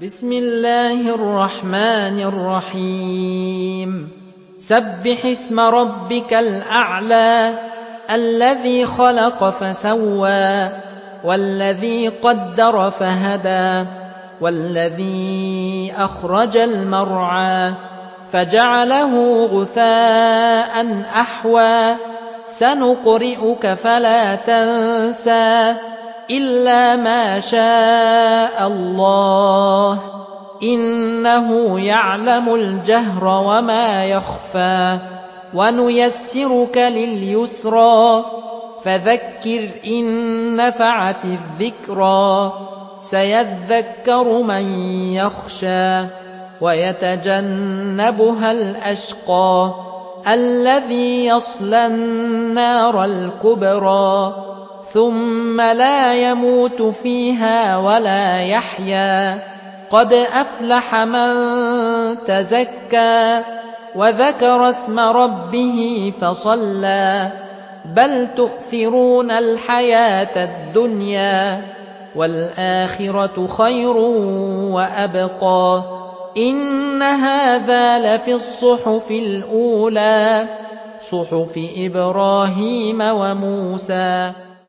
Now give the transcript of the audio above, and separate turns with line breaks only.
بسم الله الرحمن الرحيم سبح اسم ربك الأعلى الذي خلق فسوى والذي قدر فهدى والذي أخرج المرعى فجعله غثاء أحوى سنقرئك فلا تنسى إلا ما شاء الله إنه يعلم الجهر وما يخفى ونيسرك لليسرى فذكر إن نفعت الذكرى سيذكر من يخشى ويتجنبها الأشقى الذي يصلى النار الكبرى ثم لا يموت فيها ولا يحيا قد أفلح من تزكى وذكر اسم ربه فصلى بل تؤثرون الحياة الدنيا والآخرة خير وأبقى إن هذا لفي الصحف الأولى صحف إبراهيم وموسى